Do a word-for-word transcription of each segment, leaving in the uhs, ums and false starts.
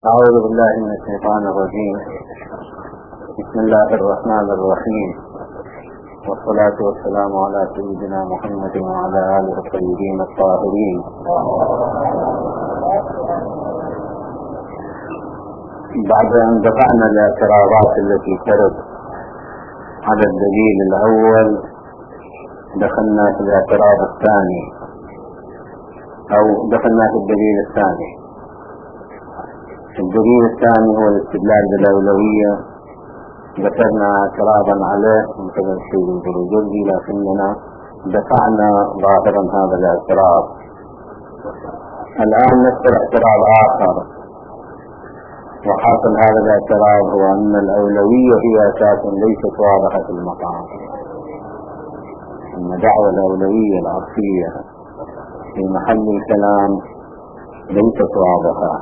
أعوذ بالله من الشيطان الرجيم. بسم الله الرحمن الرحيم، والصلاة والسلام على سيدنا محمد وعلى آله الطيبين الطاهرين. بعد أن دفعنا الاعتراضات التي ترد على الدليل الأول، دخلنا في الاعتراض الثاني أو دخلنا في الدليل الثاني. الدليل الثاني هو الاستدلال بالأولوية. ذكرنا اعتراضا عليه من قبل السيد البروجردي، لكننا دفعنا ظاهرا هذا الاعتراض. الآن نذكر اعتراض آخر، وحاصل هذا الاعتراض هو أن الأولوية هي أساس ليست واضحة في المقام، أن دعوى الأولوية العرفية في محل الكلام ليست واضحة،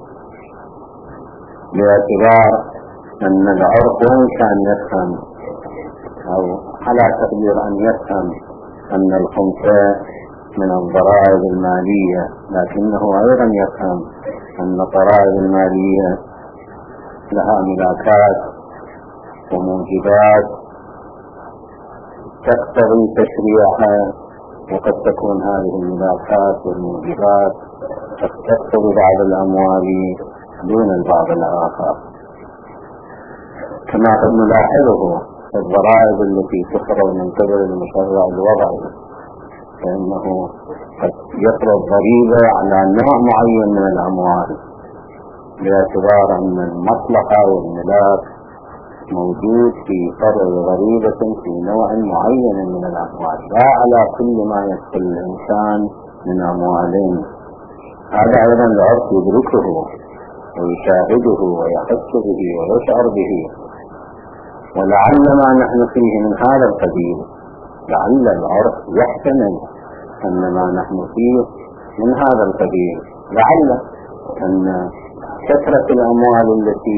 باعتبار أن العرف وإن كان يفهم أو على تقدير أن يفهم أن الخمسة من الضرائب المالية، لكنه أيضا يفهم أن الضرائب المالية لها ملاكات وموجبات تقتضي تشريعها، وقد تكون هذه الملاكات والموجبات تقتضي بعض الأموال دون البعض الآخر، كما قد نلاحظه في الضرائب التي تفرض من قبل المشرع الوضعي، فإنه قد يفرض ضريبة على نوع معين من الأموال باعتبار أن المصلحة والملاك موجود في فرض ضريبة في نوع معين من الأموال، لا على كل ما يدخل الإنسان من أموالين. هذا أيضا العرف يدركه ويشاهده ويحس به ويشعر به، ولعل ما نحن فيه من هذا القبيل، لعل العرف يحتمل أن ما نحن فيه من هذا القبيل، لعل أن كثرة الأموال التي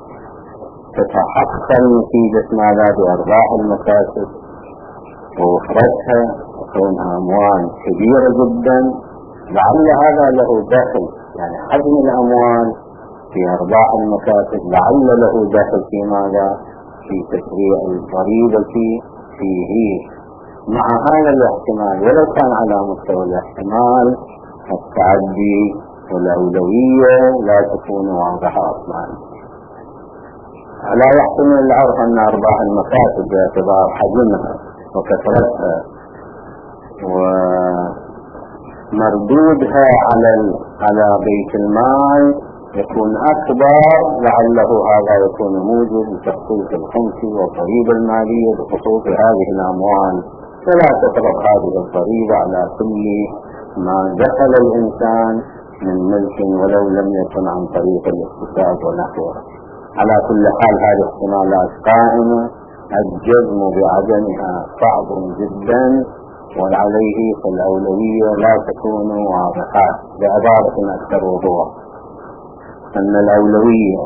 تتحقق نتيجة ماذا بأرباح المكاسب ووفرتها وكونها أموال كبيرة جدا، لعل هذا له دخل، يعني حجم الأموال في أرباح المكاسب لعل له دخل في ماذا في تشريع الضريبة فيه. مع هذا الاحتمال، ولو كان على مستوى الاحتمال، التعدي والأولوية لا تكون واضحة أصلا. لا يحتمل العرف أن أرباح المكاسب باعتبار حجمها وكثرتها ومردودها على على بيت المال يكون أكبر، لعله هذا يكون موجب لتخصيص الخمس والضريبة المالية بخصوص هذه الأموال، فلا تطلق هذه الضريبة على كل ما دخل الإنسان من ملك ولو لم يكن عن طريق الاقتصاد ونحوه. على كل حال هذه احتمالات قائمة، الجزم بعدمها صعب جدا، وعليه فالأولوية لا تكون واضحة. بعبارة أكثر وضوح، أن الأولوية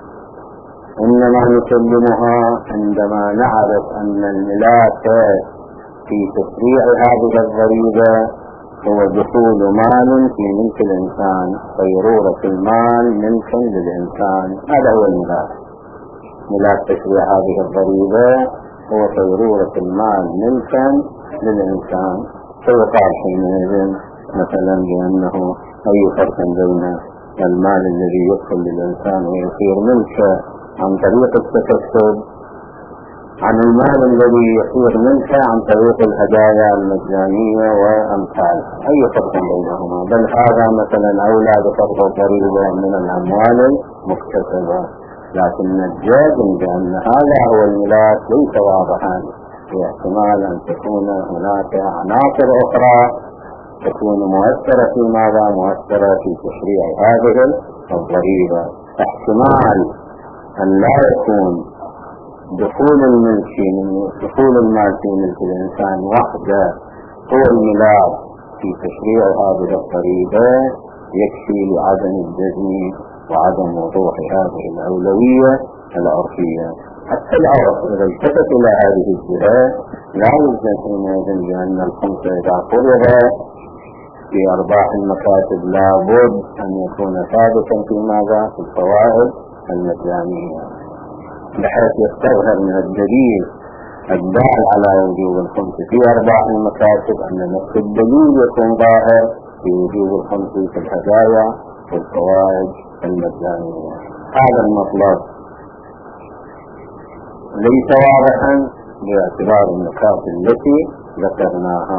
إنما نسلمها عندما نعرف أن الملاك في تشريع هذه الضريبة هو دخول مال في ملك الإنسان، صيرورة المال ملكا للإنسان، هذا هو الملاك. ملاك تشريع هذه الضريبة هو صيرورة المال ملكا للإنسان، فيقال حينئذ مثلا بأنه أي فرق بين المال الذي يدخل للإنسان ويصير ملكه عن طريق التكسب عن المال الذي يصير ملكه عن طريق الهدايا المجانية وأمثالها، أي فرق بينهما؟ بل هذا مثلا أولى بفرض ضريبة من الأموال المكتسبة، لكن الجازم بأن هذا هو الملاك ليس واضحا، في احتمال أن تكون هناك عناصر أخرى تكون مؤثرة في ماذا؟ مؤثرة في تشريع هذه الضريبة. احتمال أن لا يكون دخول الملك دخول المال في ملك الإنسان وحده هو الملاك في تشريع هذه الضريبة يكفي لعدم الجزم وعدم وضوح هذه الأولوية العرفية. حتى العرف إذا التفت إلى هذه الجهة لا يلزم حينئذ بأن الخمسة إذا فرض في أرباح المكاتب لابد أن يكون ثابتا في ماذا؟ في الفوائد المجانية، بحيث يستظهر من الدليل الدال على وجوب الخمس في أرباح المكاتب أن نفس الدليل يكون ظاهر في وجوب الخمس في الهدايا والفوائد المجانية. هذا المطلب ليس واضحا باعتبار النقاط التي ذكرناها،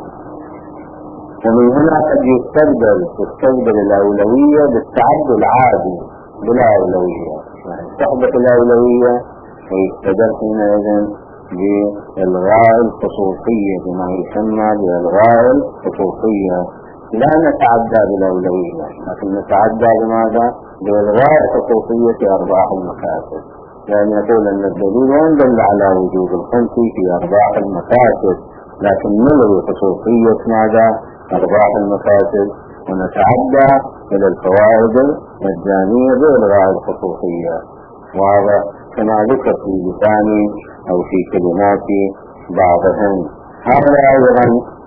ومن هنا قد يستبدل تستبدل الأولوية بالتعدد العادي بلا أولوية، يعني تحدث الأولوية ويستدل حينئذ بإلغاء الخصوصية بما يسمى بإلغاء الخصوصية، لا نتعدى بالأولوية لكن نتعدى بماذا؟ بإلغاء الخصوصية في أرباح المكاسب، يعني يقول أن الدليل يدل على وجوب الخمس في أرباح المكاسب لكن نلغي خصوصية ماذا؟ أرباح المكاسب، ونتعدى إلى الفوائد المجانية بإلغاء الخصوصية. وهذا كما ذكر في لساني أو في كلمات بعضهم. هذا أيضا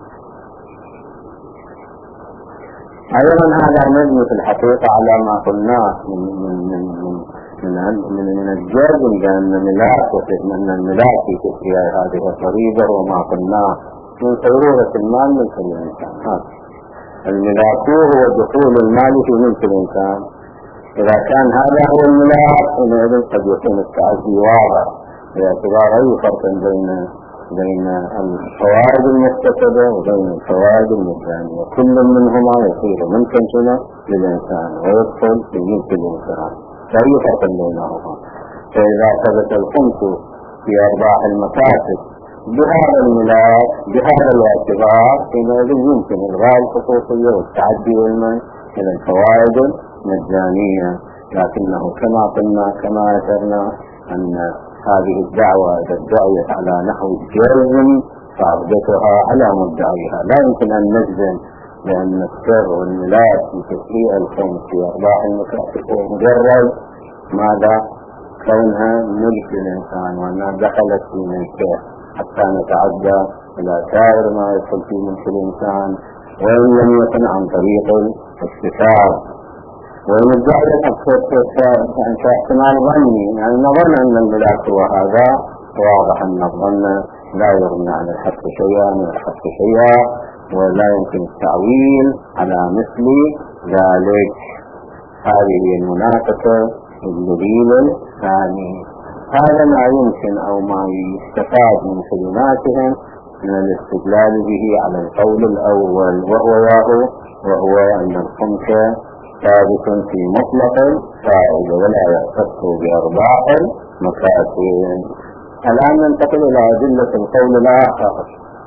أيضا هذا مبني في الحقيقة على ما قلناه من من من من من, من الجزم بأن الملاك وأن الملاك في تشريع هذه الضريبة وما قلناه من ضرورة المال من كل إنسان. هذا الملاك هو دخول المال في ملك الإنسان. إذا كان هذا هو الملاك حينئذ قد يكون التعدي واضح باعتبار أي فرق بين بين الفوائد المكتسبة وبين الفوائد المجانية، كل منهما يصير ملكا للإنسان ويدخل في ملك الإنسان، فأي فرق بينهما. فإذا ثبت الخمس في أرباح المكاسب بهذا الملاك بهذا الاعتبار حينئذ يمكن إلغاء الخصوصية والتعدي إلى الفوائد المجانية، لكنه كما قلنا كما ذكرنا أن هذه الدعوة إذا ادعيت على نحو الجزم فعرضتها على مدعيها، لا يمكن أن نجزم بأن السر والملاك في تشريع الخمس في أرباح المكاسب هو مجرد ماذا؟ كونها ملك الإنسان وأنها دخلت في ملكه حتى نتعدى إلى سائر ما يدخل في ملك الإنسان، وإن لم يكن عن طريق الاكتساب. وإن الدعوة أن احتمال ظني، يعني نظن أن الملاك هو هذا، واضح أن الظن لا يغني عن الحق شيئا من الحق شيئا، ولا يمكن التعويل على مثل ذلك. هذه المناقشة الدليل الثاني. هذا ما يمكن أو ما يستفاد من كلماتهم من الاستدلال به على القول الأول، وهو ياهو وهو أن الخمس ثابت في مطلق الفائدة ولا يختص بأرباح المكاسب. الآن ننتقل إلى أدلة القول الآخر،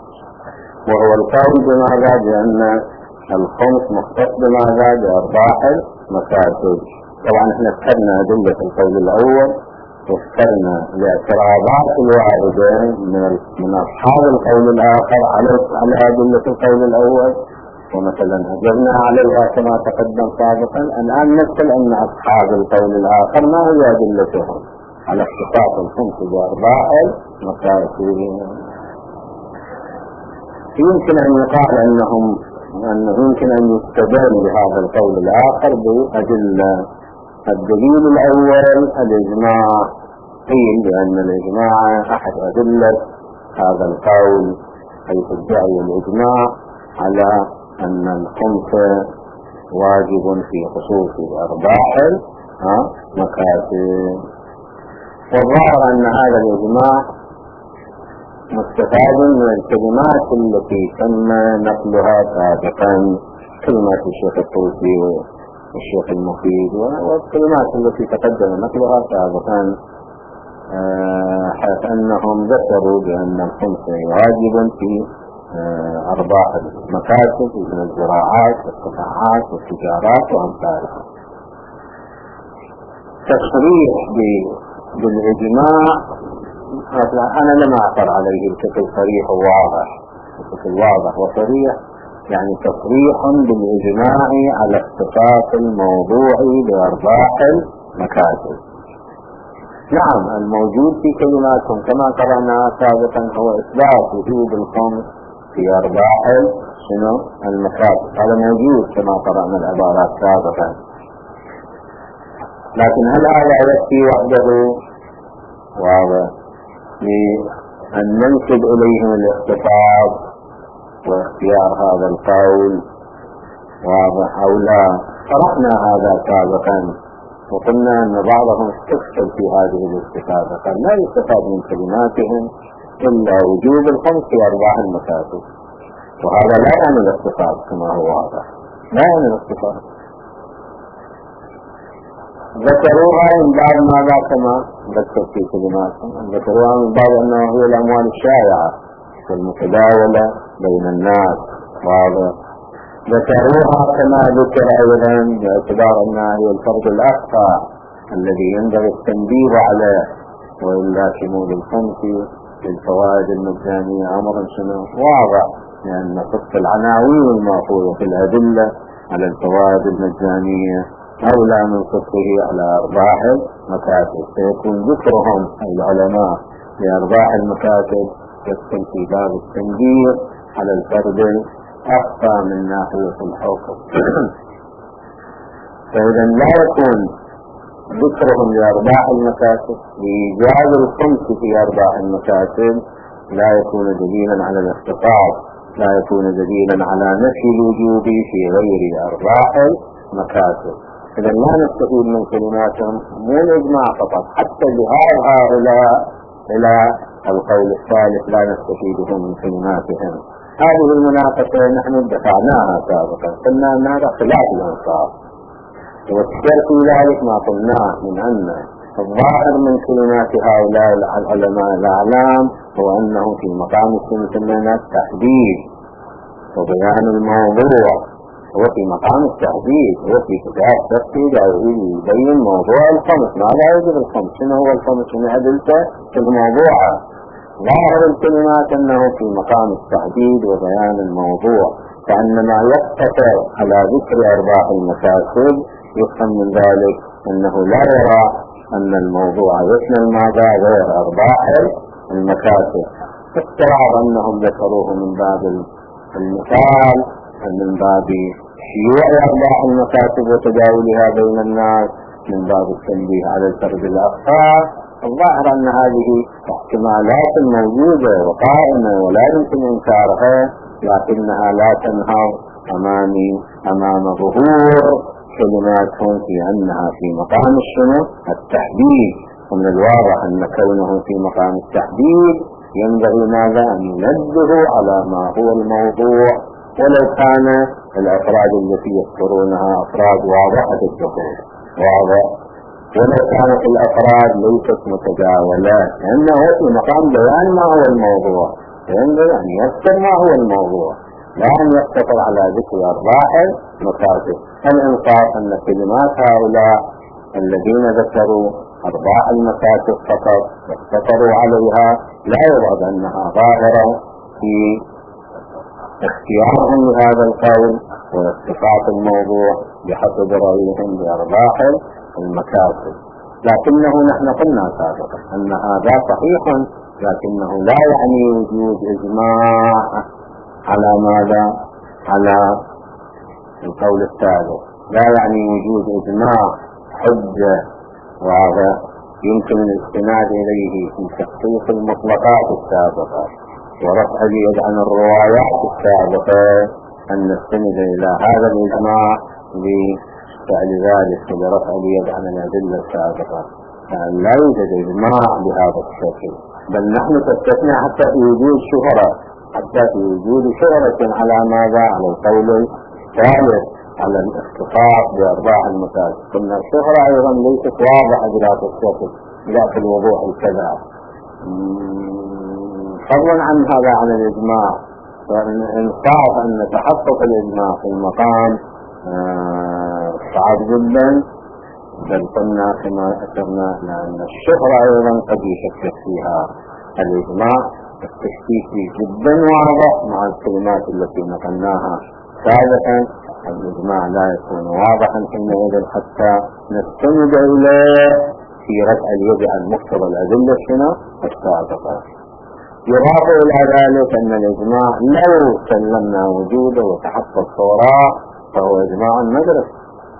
وهو القول بماذا؟ بأن الخمس مختص بماذا؟ بأرباح المكاسب. طبعا احنا ذكرنا أدلة القول الأول وذكرنا الاعتراضات الواردة من من أصحاب القول الآخر على على أدلة القول الأول، ومثلا أجبنا عليها كما تقدم سابقا. الآن نسأل أن أصحاب القول الآخر ما هي أدلتهم على اختصاص الخمس بأرباح المكاسب. يمكن أن يقال أنهم أنه يمكن أن يستدل بهذا القول الآخر بأدلة. الدليل الأول الإجماع، قيل بأن الإجماع أحد أدلة هذا القول، حيث ادعي الإجماع على أن الخمس واجب في خصوص أرباح المكاسب. والظاهر أن هذا الإجماع مستفاد من الكلمات التي تم نقلها سابقا، كلمات الشيخ الطوسي والشيخ المفيد والكلمات التي تقدم نقلها سابقا، حيث أنهم ذكروا بأن الخمس واجب في أرباح المكاسب من الزراعات والقطاعات والتجارات وأمثالها. تصريح بالإجماع أنا لم أعثر عليه بشكل صريح وواضح، بشكل واضح وصريح، يعني تصريح بالإجماع على اختصاص الموضوع بأرباح المكاسب. نعم، الموجود في كلماتهم كما قرأنا سابقا هو إثبات وجوب الخمس في أرباح شنو المكاتب. هذا موجود كما قرأنا العبارات سابقا. لكن هل هذا يكفي وحده؟ واضح لأن ننسب إليهم الاختصاص واختيار هذا القول، واضح أو لا؟ شرحنا هذا سابقا وقلنا أن بعضهم استفسر في هذه الاستفادة، قال لا يستفاد من كلماتهم إلا وجوب الخمس في أرباح المكاتب، وهذا لا يعني الاستفاد كما هو واضح، لا يعني الاستفاد. ذكروها من بعد ماذا كما ذكر في كلماتهم، ذكروها من بعد أنه هي الأموال الشائعة والمتداولة بين الناس، واضح. ذكروها كما ذكر أيضا باعتبار أنها هي الفرد الأخفى الذي ينبغي التنبيه عليه، وإلا شمول الخمس للفوائد المجانية أمر شنو واضح، لأن قصة العناوين المأخوذة في الأدلة على الفوائد المجانية أولى من قصته على أرباح المكاتب. سيكون ذكرهم العلماء لأرباح المكاتب يدخل في باب التنبيه على الفرد أخفى من ناحية الحكم. فإذا لا يكون ذكرهم لأرباح المكاتب بإيجاد الخمس في أرباح المكاتب لا يكون دليلا على الاختصاص، لا يكون دليلا على نفي الوجوب في غير أرباح المكاتب. إذا لا نستفيد من كلماتهم مو الإجماع فقط، حتى لهذا هؤلاء إلى القول الثالث لا نستفيده من كلماتهم. هذه المناقشة نحن دفعناها سابقا، قلنا أن هذا خلاف الأنصاف، والسر في ذلك ما قلناه من أن الظاهر من كلمات هؤلاء العلماء الأعلام هو أنه في مقام السنة التحديد وبيان الموضوع، هو في مقام التحديد، هو في كتاب تفسير أو يبين موضوع الخمس، ما لا يوجد الخمس، شنو هو الخمس، شنو أدلته في الموضوع. ظاهر الكلمات أنه في مقام التحديد وبيان الموضوع، فإنما يقتصر على ذكر أرباح المكاسب يفهم من ذلك أنه لا يرى أن الموضوع يشمل ماذا غير أرباح المكاسب. فاسترعب أنهم ذكروه من باب المثال، من باب شيوع أرباح المكاسب وتداولها بين الناس، من باب التنبيه على الفرد الأخفى. الظاهر أن هذه احتمالات موجودة وقائمة ولا يمكن إنكارها، لكنها لا تنهض أمامي أمام ظهور كلماتهم في أنها في مقام الشنو التحديد. ومن الواضح أن كونه في مقام التحديد ينبغي ماذا أن ينبه على ما هو الموضوع، ولو كان الأفراد التي يذكرونها أفراد واضحة الدخول، واضح، ولو كانت الأفراد ليست متداولات، لأنه في مقام بيان ما هو الموضوع، ينبغي أن يذكر ما هو الموضوع، لا أن يقتصر على ذكر أرباح المكاسب. الإنصاف أن كلمات هؤلاء الذين ذكروا أرباح المكاسب فقط واقتصروا عليها لا يراد أنها ظاهرة في اختيارهم لهذا القول واستفاق الموضوع بحسب رأيهم بأرباح المكاسب. لكنه نحن قلنا سابقا أن هذا صحيح، لكنه لا يعني وجود إجماع على ماذا؟ على القول الثالث، لا يعني وجود إجماع حجة وهذا يمكن الاستناد إليه في تحقيق المطلقات السابقة ورفع اليد عن الروايات السابقة، أن نستند إلى هذا الإجماع بفعل ذلك ولرفع اليد عن الأدلة السابقة. لا يوجد إجماع بهذا الشكل، بل نحن تستثنى حتى في وجود شهرة، حتى في وجود شهرة على ماذا؟ على القول الثالث، على الاختصاص بأرباح المكاسب. قلنا الشهرة أيضا ليست واضحة بذات الشكل ذات الوضوح الكذا، فضلا عن هذا عن الإجماع. فإنصاف أن تحقق الإجماع في المقام صعب جدا، بل قلنا كما أشرنا لأن الشهرة أيضا قد يشكك فيها الإجماع. التشكيك جدا واضح مع الكلمات التي نقلناها سابقا، الإجماع لا يكون واضحا حينئذ حتى نستند إليه في رفع اليد عن مقتضى الأدلة السابقة. يضاف إلى ذلك أن الإجماع لو سلمنا وجوده وتحقق صوراء فهو إجماع مدرسي،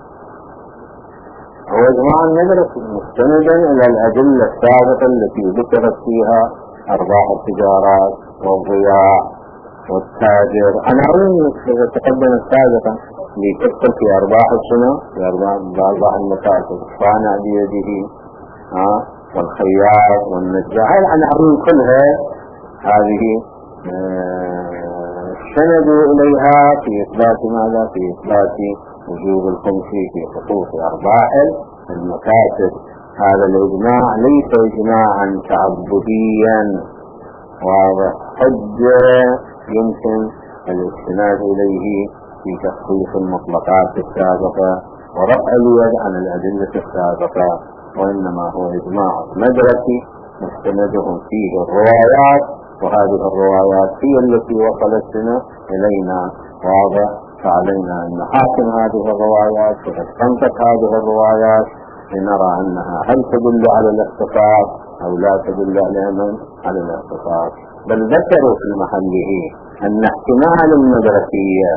هو إجماع مدرسي مستندا إلى الأدلة السابقة التي ذكرت فيها أرباح التجارات والضياع والتاجر. أنا أظن تقدم سابقا لتدخل في أرباح السنة، في أرباح المكاسب، الصانع بيده ها والخياط والنجار. أنا أظن كلها هذه سندوا إليها في إثبات ماذا؟ في إثبات وجوب الخمس في خصوص أرباح المكاسب. هذا الإجماع ليس إجماعا تعبديا واضح، حجة يمكن الاستناد إليه في تخصيص المطلقات السابقة ورفع اليد عن الأدلة السابقة، وإنما هو إجماع مدرسي مستندهم فيه الروايات، وهذه الروايات هي التي وصلتنا إلينا واضح. فعلينا أن نحاكم هذه الروايات ونستنطق هذه الروايات لنرى أنها هل تدل على الاختصاص أو لا تدل على الاختصاص. بل ذكروا في محله أن احتمال المدرسية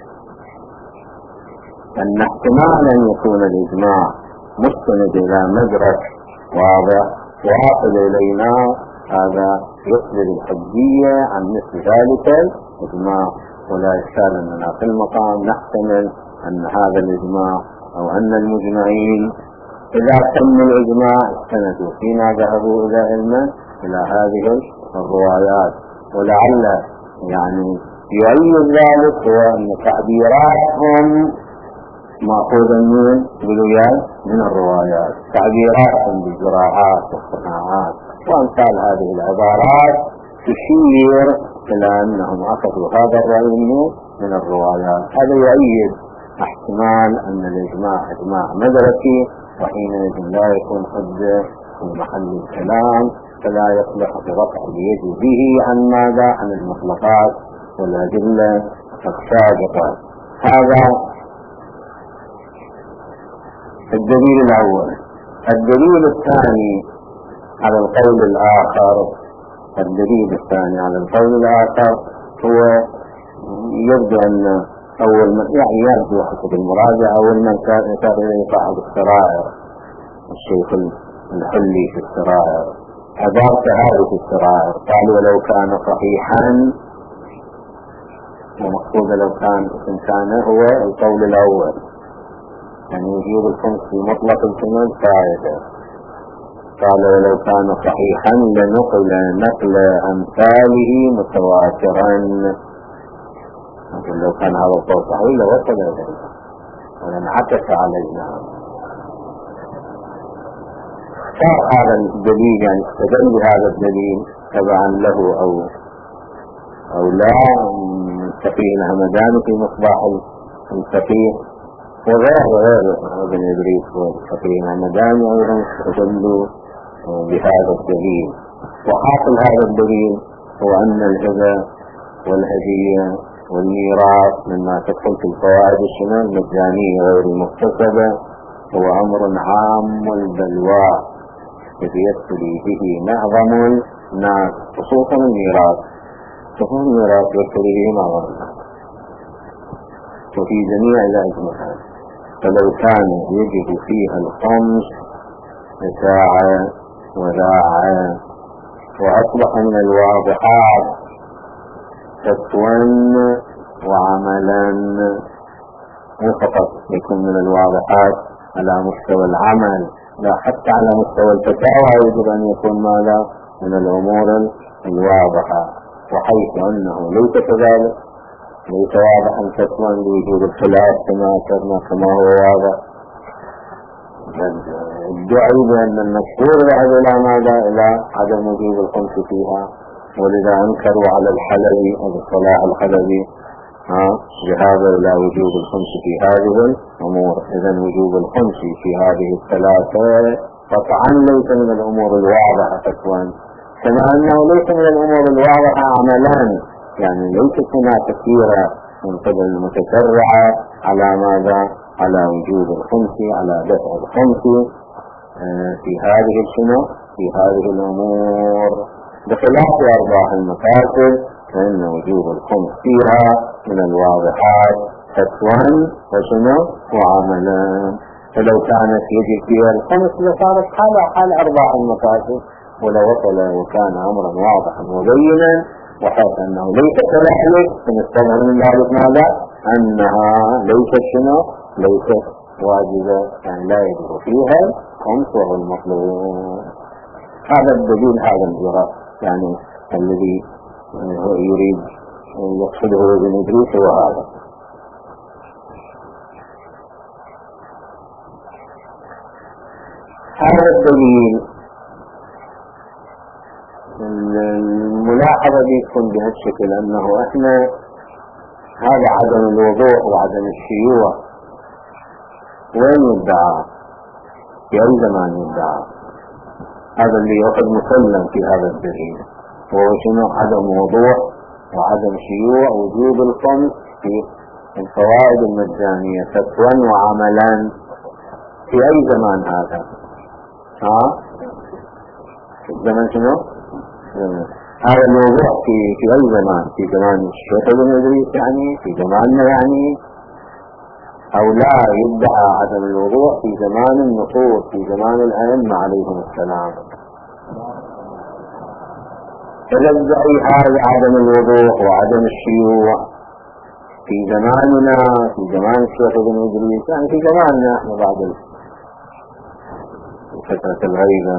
أن احتمال أن يكون الإجماع مستند إلى مدرس واضح واصل إلينا، هذا يصدر الحجية عن مثل ذلك الإجماع. ولا إشكال أننا في المقام نحتمل أن هذا الإجماع أو أن المجمعين إذا تم الإجماع استندوا فيما ذهبوا إلى علما إلى هذه الروايات. ولعل يعني يؤيد ذلك هو أن تعبيراتهم مأخوذة من بالوياد من الروايات، تعبيراتهم بالزراعات والصناعات وأمثال هذه العبارات تشير إلى أنهم أخذوا هذا الرأي من الروايات. هذا يؤيد احتمال أن الإجماع إجماع مدرسي، وحينئذ لا يكون حجة في محل الكلام، فلا يصلح برفع اليد به عن ماذا؟ عن المطلقات والأدلة السابقة. هذا الدليل الأول. الدليل الثاني على القول الآخر الدليل الثاني على القول الآخر هو يبدو أن أول من يعني يبدو حسب المراجعة أول من كان إليه صاحب السرائر الشيخ الحلي في السرائر عبارة هذه في السرائر قال ولو كان صحيحا، ومقصود لو كان إن كان هو القول الأول يعني يجيب الخمس في مطلق الكمال فائدة. قال ولو كان صحيحا لنقل نقل أمثاله متواترا، لو كان هذا القول صحيح لوصل إلينا ولنعكس علينا. صار هذا الدليل يعني استدل بهذا الدليل تبعا له أو أو لا الفقيه الهمداني في مصباح الفقيه وغير وغير ابن إدريس والفقيه الهمداني أيضا استدلوا بهذا الدليل. وحاصل هذا الدليل هو أن الهبة والهدية والميراث مما تدخل في الفوائد الشمال المجانية غير المكتسبة هو أمر عام البلوى الذي يبتلي به معظم الناس، خصوصا الميراث خصوصا الميراث يبتلي به معظم الناس وفي جميع الأزمنة. فلو كان يجب فيها الخمس ساعة وراعة وأصبح من الواضحات فتوى وعملا، مو فقط يكون من الواضحات على مستوى العمل، لا حتى على مستوى الفتاوى يجب أن يكون ماذا؟ من الأمور الواضحة. وحيث أنه ليس كذلك ليس واضحا فتوى لوجود الخلاف كما أشرنا كما هو واضح، الدعي بأن المشهور ذهب إلى ماذا؟ إلى عدم وجود الخمس فيها، ولذا أنكروا على الحلبي أبو الصلاح الحلبي بهذا إلى وجوب الخمس في هذه الأمور. إذا وجوب الخمس في هذه الثلاثة قطعا ليس من الأمور الواضحة فتوى، كما أنه ليس من الأمور الواضحة عملان، يعني ليست هناك كثيرة من قبل المتشرعة على ماذا؟ على وجوب الخمس، على دفع الخمس في هذه السنة في هذه الأمور. بخلاف أرباح المكاسب فإن وجوب الخمس فيها من الواضحات فتوى وشنو وعملا. فلو كانت يجب فيها الخمس لصارت حالة حال أرباح المكاسب، ولو وصل وكان أمرا واضحا مبينا وحيث أنه ليس كذلك فنستمر من ذلك ماذا؟ أنها ليست شنو؟ ليست واجبة، يعني لا يجب فيها الخمس وهو المطلوب. هذا الدليل، هذا الجراء يعني الذي هو يريد يقصده ابن إدريس هو هذا. هذا الدليل الملاحظة بيكون بهالشكل أنه إحنا هذا عدم الوضوح وعدم الشيوع وين يدعى؟ في أي زمان يدعى؟ هذا اللي يأخذ مسلم في هذا الدليل، وهو شنو؟ عدم وضوح وعدم شيوع وجوب الخمس في الفوائد المجانية فتوى وعملا. في أي زمان هذا؟ ها؟ في الزمن شنو؟ هذا الموضوع في في أي زمان؟ في زمان الشيخ ابن إدريس يعني؟ في زماننا يعني؟ أو لا يدعى عدم الوضوح في زمان النصوص في زمان الأئمة عليهم السلام؟ فيدعي هذا عدم الوضوح وعدم الشيوع في زماننا في زمان الشيخ ابن إدريس، يعني في زماننا احنا بعد فترة الغيبة.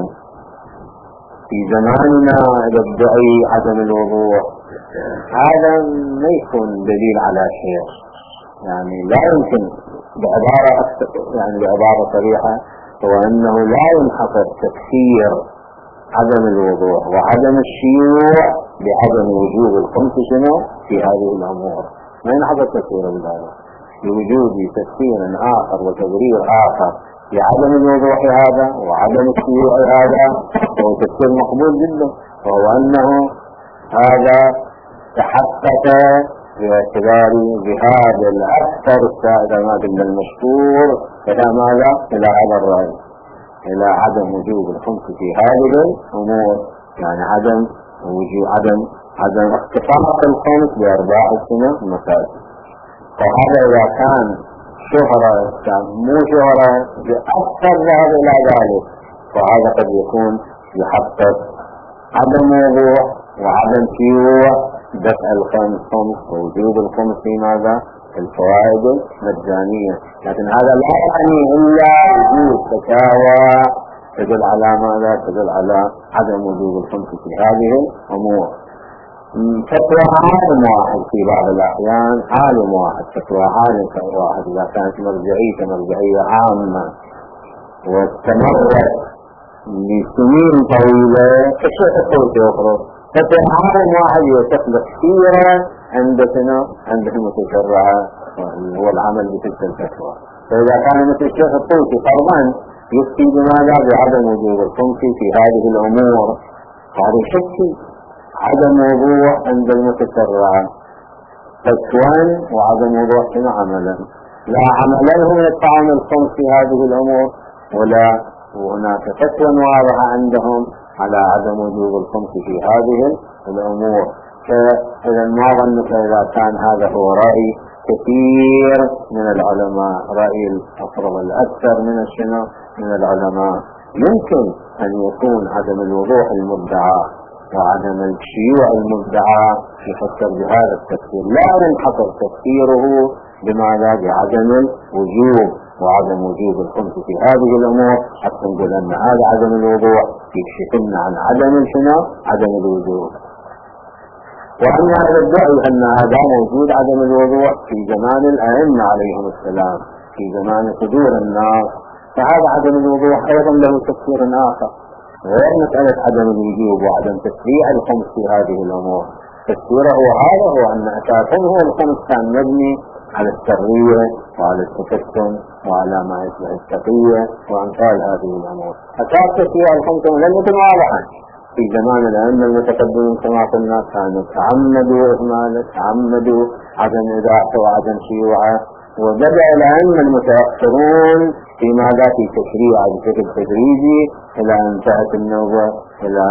في زماننا يدعي عدم الوضوح، هذا ما يكون دليل على شيء، يعني لا يمكن بعبارة يعني بعبارة صريحة هو أنه لا ينحصر تفسير عدم الوضوح وعدم الشيوع بعدم وجوب الخمس شنو في هذه الأمور، ما ينحصر تفسير بذلك، بوجود تفسير آخر وتبرير آخر بعدم الوضوح هذا وعدم الشيوع هذا هو تفسير مقبول جدا، وهو أنه هذا تحقق باعتبار ذهاب الأكثر السائد ما دل المشهور إلى ماذا؟ إلى هذا الرأي، إلى عدم وجوب الخمس في هذه الأمور، يعني عدم وجوب عدم عدم اختصاص الخمس بأرباح السنة المكاسب. فهذا إذا كان شهرة كان مو شهرة بأكثر ذهب إلى ذلك، فهذا قد يكون يحقق عدم وضوح وعدم شيوع دفع الخمس خمس ووجوب الخمس في ماذا؟ الفوائد المجانية. لكن هذا لا يعني إلا وجود فتاوى تدل على ماذا؟ تدل على عدم وجوب الخمس في هذه الأمور. فتوى عالم واحد في بعض الأحيان، عالم واحد فتوى عالم واحد إذا كانت مرجعية مرجعية عامة واستمرت لسنين طويلة كشيء تقول يخرج، فتوى عالم واحد يتخلق كثيرا عند سنة عند المتشرعة هو العمل بتلك الفتوى. فإذا كان مثل الشيخ الطوسي فرضا يفتي بماذا؟ بعدم وجوب الخمس في هذه الأمور، هذا شكي عدم وضوح عند المتشرعة فتوى وعدم وضوح شنو عملا، لا عملا هم يدفعون الخمس في هذه الأمور ولا وهناك فتوى واضحة عندهم على عدم وجوب الخمس في هذه الأمور. فإذا ما ظنك إذا كان هذا هو رأي كثير من العلماء، رأي الأفرض الأكثر من الشنو من العلماء، يمكن أن يكون عدم الوضوح المدعى وعدم الشيوع المدعى يفكر بهذا التفسير، لا ينحصر تفسيره بماذا؟ بعدم الوجوب وعدم وجوب الخمس في هذه الأمور، حتى نقول أن هذا عدم الوضوح يكشفنا عن عدم الشنو عدم الوجوب. وأن هذا الدعي أن هذا موجود عدم الوضوح في زمان الأئمة عليهم السلام، في زمان صدور الناس، فهذا عدم الوضوح أيضا له تفسير آخر غير مسألة عدم الوجوب وعدم تشريع الخمس في هذه الأمور. تفسيره هذا هو أن أساسا هو الخمس كان مبني على السرية وعلى التكتم وعلى ما يشبه التقية وأمثال هذه الأمور. أساس تشريع الخمس لم يكن واضحا في زمان الأئمة المتقدمين كما قلنا، كانوا تعمدوا إهماله، تعمدوا عدم إضاعته وعدم شيوعه، وبدأ الأئمة المتأخرون في ماذا؟ في تشريع بشكل تدريجي إلى أن انتهت النوبة إلى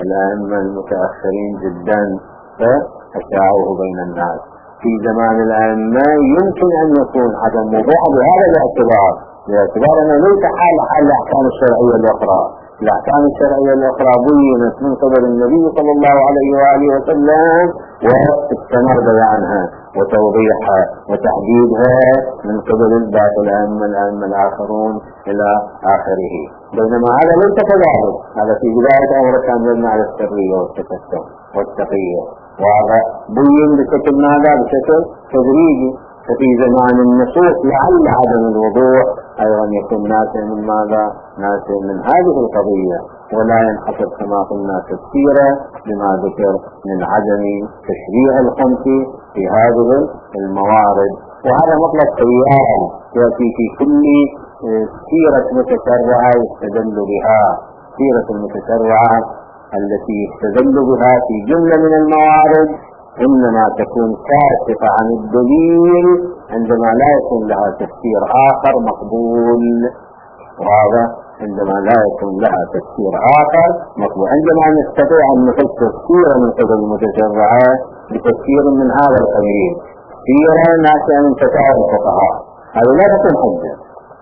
الأئمة المتأخرين جدا فأشاعوه بين الناس. في زمان الأئمة يمكن أن يكون عدم وضوح بهذا الاعتبار، باعتبار أنه ليس حال حال الأحكام الشرعية الأخرى. الأحكام الشرعية الأخرى بينت من قبل النبي صلى الله عليه وآله وسلم واستمر بيانها وتوضيحها وتحديدها من قبل باقي الأئمة الأئمة الآخرون إلى آخره. بينما هذا ليس كذلك، هذا في بداية أمره كان يبنى على السرية والتكتم والتقية، وهذا بين بشكل ماذا؟ بشكل تدريجي. ففي زمان النصوص لعل عدم الوضوح أيضا يكون ناتئ من ماذا؟ ناتئ من هذه القضية، ولا ينحصر كما قلنا تفسيرا لما ذكر من عدم تشريع الخمس في هذه الموارد. وهذا مطلب سيئا يأتي في كل سيرة متشرعة يستدل بها. سيرة المتشرعة التي يستدل بها في جملة من الموارد إنما تكون كاشفة عن الدليل عندما لا يكون لها تفسير آخر مقبول. وهذا عندما لا يكون لها تفسير آخر مقبول. عندما نستطيع أن نفسر تفسيرا من قبل المتشرعة بتفسير من هذا القبيل، سيرا ناشئة من فتاوى الفقهاء، هذا لا تكون حجة،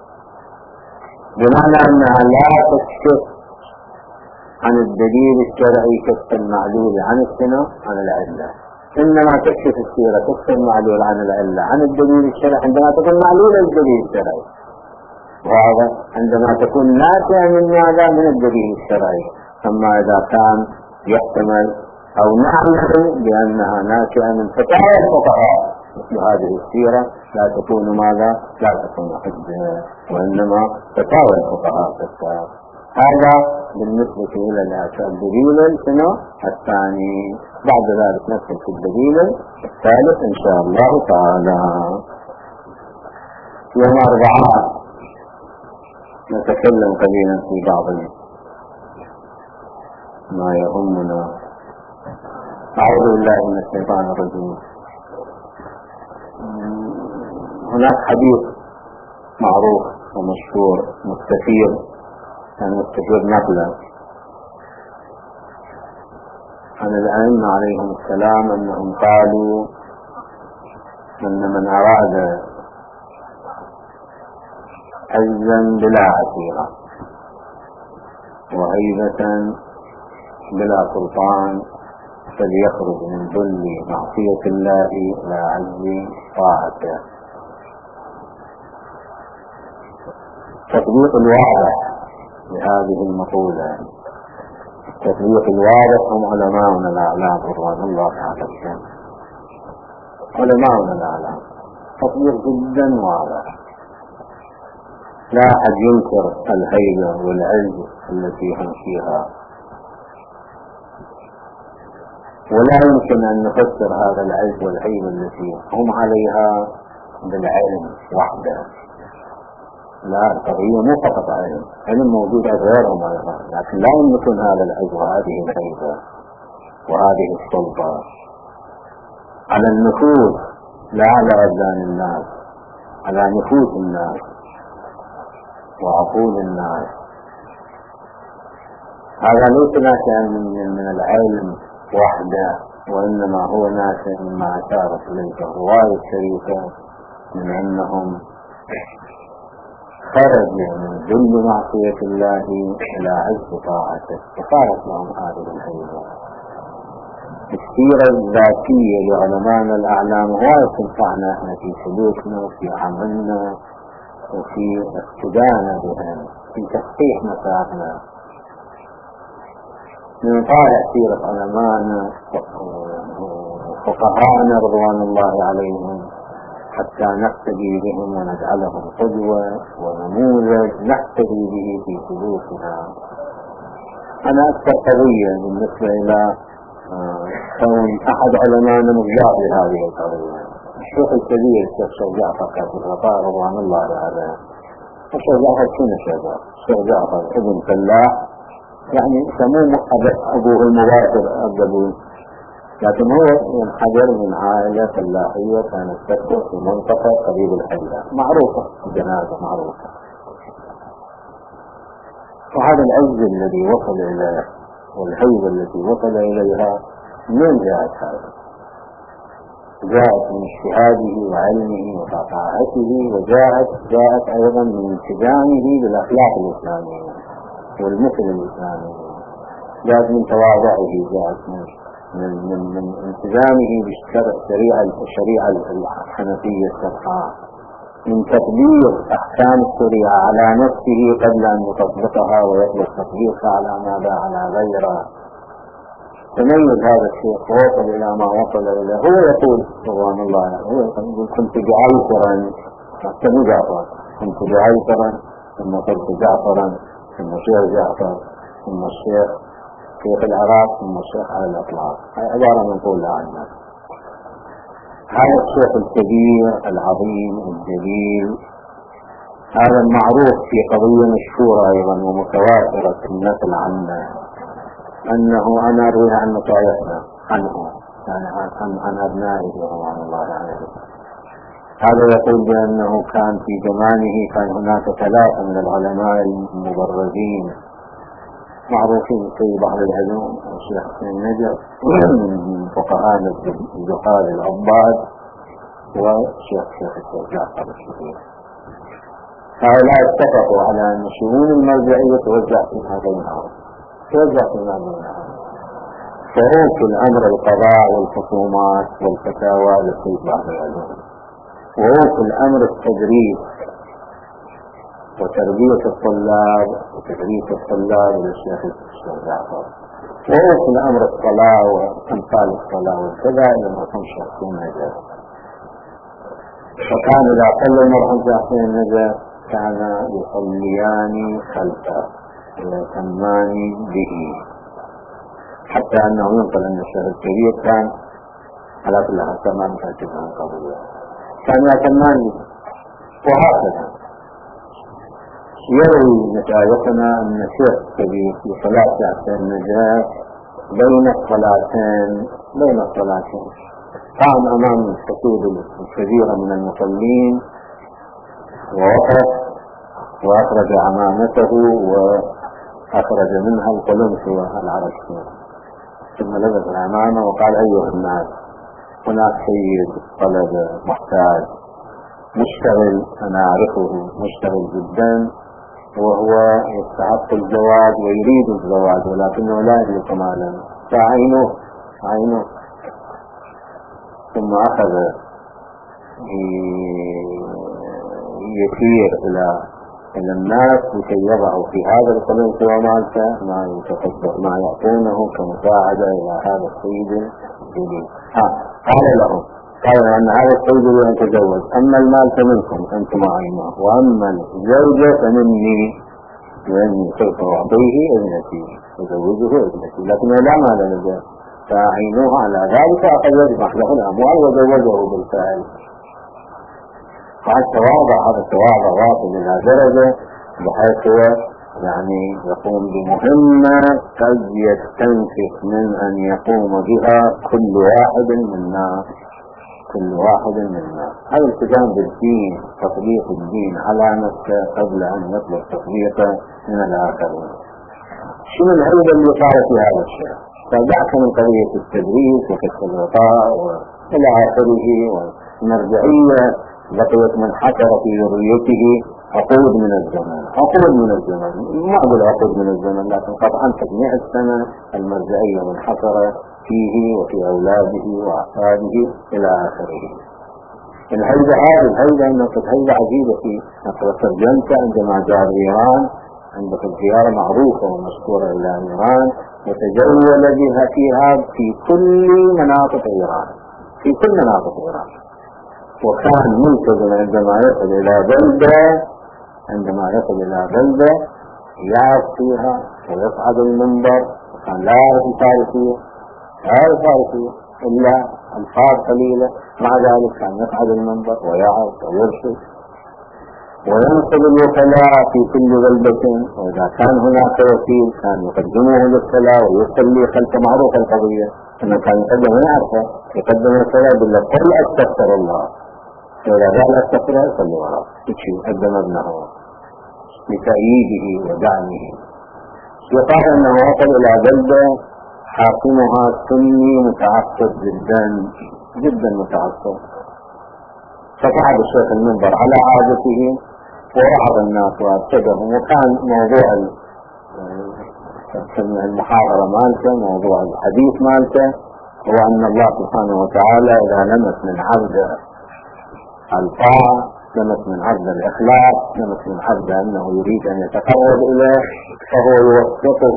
بمعنى أنها لا تكشف عن الدليل الشرعي كشف المعلول عن السنة عن العلة، إنما تكشف السيرة كشف المعلول عن العلة عن الدليل الشرعي عندما تكون معلولة الدليل الشرعي، وهذا عندما تكون ناتئة من ماذا؟ من الدليل الشرعي. أما إذا كان يحتمل أو نعلم بأنها ناتئة من فتاوى الفقهاء مثل هذه السيرة لا تكون ماذا؟ لا تكون حجة، وإنما فتاوى الفقهاء تكتب. هذا بالنسبة إلى الدليل شنو الثاني. بعد ذلك ندخل في الدليل الثالث إن شاء الله تعالى. يوم أربعاء نتكلم قليلا في بعض ما يهمنا. أعوذ بالله من الشيطان الرجيم. هناك حديث معروف ومشهور مستفيض، كان مستفيض نقلا عن الأئمة عليهم السلام أنهم قالوا أن من أراد عزا بلا عسيرة وهيبة بلا سلطان فليخرج من ذل معصية الله إلى عز طاعته. تطبيق الواضح لهذه المقولة، التطبيق الواضح هم علماؤنا الأعلام رضوان الله عليهم. علماؤنا الأعلام تطبيق جدا واضح، لا أحد ينكر الهيبة والعز التي هم فيها، ولا يمكن أن نفسر هذا العز والهيبة التي هم عليها بالعلم وحده. لا، القضية مو فقط علم، علم موجود غيرهم أيضا، لكن لا يمكن هذا العز وهذه الهيبة وهذه السلطة على النفوس، لا على أبدان الناس، على نفوس الناس وعقول الناس. هذا ليس ناشئا من, من العلم وحده، وإنما هو ناشئ مما أشارت إليه الرواية الشريفة من أنهم خرجوا من ذل معصية الله إلى عز طاعته، فصارت لهم هذه الهيبة. السيرة الذاتية لعلماء الأعلام هواية تنفعنا احنا في سلوكنا وفي عملنا وفي اقتدانا بهم، في تصحيح مسارنا. من طالع سيرة علماءنا وفقهاءنا رضوان الله عليهم حتى نقتدي بهم ونجعلهم قدوة ونموذج نقتدي به في سلوكنا. أنا أكثر قضية بالنسبة إلى كون أحد علماءنا مجاب لهذه القضية الشيخ الكبير الشيخ جعفر كاتب الغطاء رضوان الله عليه. الشيخ جعفر شنو شباب؟ الشيخ جعفر ابن فلاح، يعني يسموه أبوه المباشر أبوه، لكن هو ينحدر من عائلة فلاحية كانت تسكن في منطقة قريب الحلة معروفة، الجنازة معروفة. وهذا العز الذي وصل إليه والهيبة التي وصل إليها من جاءت هذا؟ جاءت من اجتهاده وعلمه وفقاهته، وجاءت جاءت أيضا من التزامه بالأخلاق الإسلامية والمثل الإسلامي، جاءت من تواضعه، جاءت من من من, من التزامه بالشريعة الشريعة الحنفية السمحاء، من تطبيق أحكام الشريعة على نفسه قبل أن يطبقها ويطلب تطبيقها على ماذا على غيره. تميز هذا الشيء ووصل إلى ما وصل إليه. هو يقول رضوان الله هو يقول كنت جعيفرا حتى جعفر، كنت جعيفرا ثم قلت جعفرا ثم شيخ جعفر ثم الشيخ شيخ العراق ثم الشيخ على الأطلاق. هذه عبارة منقولة عنه. هذا الشيخ الكبير العظيم الجليل، هذا المعروف في قضية مشهورة أيضا ومتواترة في النقل عنه، أنه أنا أروي عن مشايخنا عنه يعني عن, عن أبنائه رضوان الله عليهم. هذا يقول بأنه كان في زمانه كان هناك ثلاثة من العلماء المبرزين معروفين في بعض العلوم، الشيخ حسين نجف من فقهاء الزقاد العباد والشيخ شيخ جعفر الشهير. هؤلاء اتفقوا على أن شؤون المرجعية توزع في هذين الأرض توزع في هذين الأرض فروق الأمر القضاء والخصومات والفتاوى لكل بعض العلوم، وروق الأمر التدريس وتربية الطلاب وتدريس الطلاب للشيخ جعفر، وروق الأمر الصلاة وأمثال الصلاة والكذا لما كان شيخين نجف. فكان إذا صلى المرحوم شيخين نجف كان يصليان خلفه ويتمان به، حتى أنه ينقل أن الشيخ الكبير كان على كل حال تمام كاتبا عن قضية كان يتمان به. وهكذا يروي مشايخنا أن الشيخ الكبير في صلاة شيخين نجف بين الصلاتين بين الصلاتين قام أمام الحشود الكبيرة من المصلين ووقف وأخرج عمامته وأخرج منها القلنس والعرش، ثم لبس العمامة وقال أيها الناس هناك سيد طلب محتاج مشتغل أنا أعرفه مشتغل جدا وهو يستحق الزواج ويريد الزواج ولكنه لا يملك مالا فأعينوه أعينوه. ثم أخذ يسير إلى إلى الناس لكي يضعوا في هذا القلنس ومالته ما يتصدق ما يعطونه كمساعدة إلى هذا السيد الجليل. قال لهم قال أن هذا السيد يتزوج، أما المال فمنكم أنتم عيناه، وأما الزوجة فمني وأني سوف أعطيه ابنتي وزوجه ابنتي، لكنه لا مال لديه فأعينوه على ذلك فقد يجمع له الأموال وزوجه بالفعل. فهذا التواضع هذا التواضع واصل إلى درجة بحيث هو يعني يقوم بمهمة قد يستنكف من أن يقوم بها كل واحد منا كل واحد منا. هذا الالتزام بالدين تطبيق الدين على نفسه قبل أن يطلب تطبيقه من الآخرين. شنو الهيبة اللي صارت في هذا الشيء؟ فدعك من قضية التدريس وكشف الغطاء وإلى آخره والمرجعية بقيت منحصرة في ذريته عقود من الزمن عقود من الزمن ما أقول عقود من الزمن لكن قطعا تجميع السنة المرجعية منحصرة فيه وفي أولاده وأحفاده إلى آخره. الهيبة هذه الهيبة أنها هيبة عجيبة في ترجمت عندما جاء إيران عندك الزيارة معروفة ومشهورة إلى إيران وتجول بها فيها في كل مناطق إيران في كل مناطق إيران وكان ملتزم عندما يصل إلى بلدة عندما يصل إلى بلدة يعرف فيها ويصعد المنبر وكان لا يعرف الفارسية لا يعرف الفارسية إلا ألفاظ قليلة، مع ذلك كان يصعد المنبر ويعرف ويرشد وينقل الوكلاء في كل بلدة، وإذا كان هناك وكيل كان يقدمه للصلاة ويصلي خلف معروف القضية أنه كان يقدم ويعرفه يقدم الصلاة بالله قل أستغفر الله، فإذا قال أستغفر الله يصلي وراء يقدم ابنه لتأييده ودعمه. يقال أنه وصل إلى بلدة حاكمها سني متعصب جدا جدا متعصب، فصعد الشيخ المنبر على عادته ورعب الناس وابتدهم، وكان موضوع المحاضرة مالته موضوع الحديث مالته هو أن الله سبحانه وتعالى إذا لمس من عبد الطاعة، لمس من عبد الإخلاص، لمس من عبد أنه يريد أن يتقرب إليه فهو يوفقه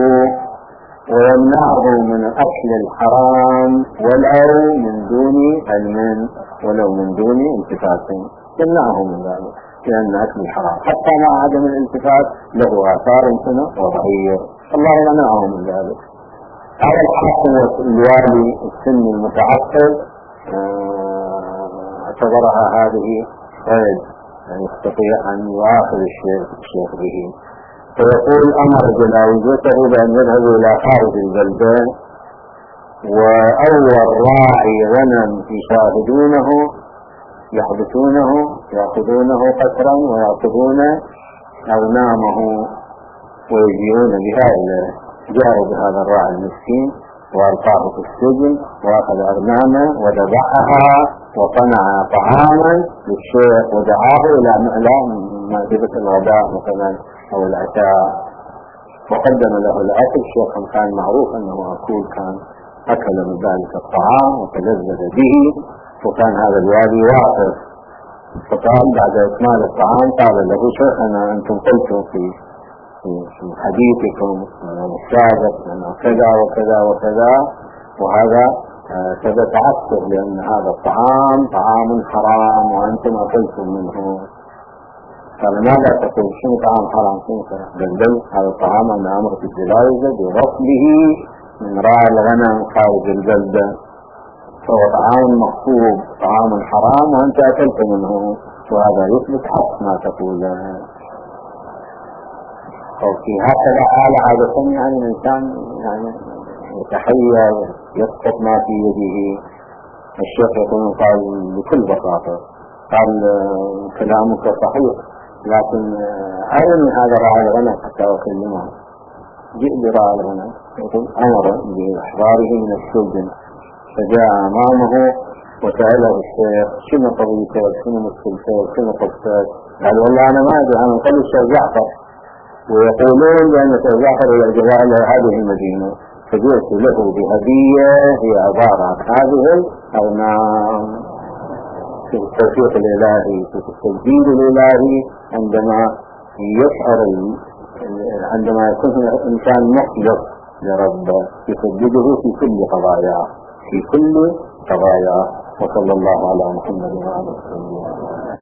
ويمنعه من أكل الحرام ولو من دون علم ولو من دون التفات، يمنعه من ذلك، لأن أكل الحرام حتى مع عدم الالتفات له آثار هنا وضعية، الله منعه من ذلك. هذا الحاكم الوالي السني المتعصب اعتبرها هذه قيد يعني يستطيع أن يؤاخذ الشيخ الشيخ به، فيقول أمر جلاوزته بأن يذهبوا إلى خارج البلدة، وأول راعي غنم يشاهدونه يحبسونه يأخذونه قسرا ويأخذون أغنامه ويجيئون بها إلى جاروا بهذا الراعي المسكين وألقاه في السجن وأخذ أغنامه وذبحها وصنع طعاما للشيخ ودعاه إلى مائدة الغداء مثلا أو العشاء وقدم له الأكل. الشيخ كان معروف أنه أكول، كان أكل من ذلك الطعام وتلذذ به، وكان هذا الوالي واقف، فقال بعد إكمال الطعام قال له شيخنا أنتم قلتم في في حديثكم السابق أنه كذا وكذا وكذا وهذا كذا تعصب لأن هذا الطعام طعام حرام وأنتم أكلتم منه. قال ماذا تقول؟ شنو طعام حرام؟ قال هذا الطعام أنا أمرت الجلاوزة برفضه من راعي الغنم خارج البلدة، فهو طعام مخصوب طعام حرام وأنت أكلت منه، وهذا يثبت حق ما تقوله. وفي هكذا حال عادة يعني الإنسان يعني يتحير يسقط ما في يده. الشيخ يقول قال بكل بساطة قال كلامك صحيح، لكن أرني هذا راعي الغنم حتى أكلمه. جئ براعي الغنم، يقول أمر بإحضاره من السجن، فجاء أمامه وسأله الشيخ شنو قضيتك شنو مشكلتك شنو قصتك؟ قال والله أنا ما أدري، أنا أقول الشيخ جعفر ويقولون بأن الشيخ جعفر إلى الجزائر هذه المدينة، فجئت له بهدية هي عبارة عن هذه الأغنام. في التوفيق الإلهي في التسجيل الإلهي عندما يشعر عندما يكون الإنسان مخلص لربه يسدده في كل قضاياه في كل قضاياه. وصلى الله على محمد وعلى آله وصحبه.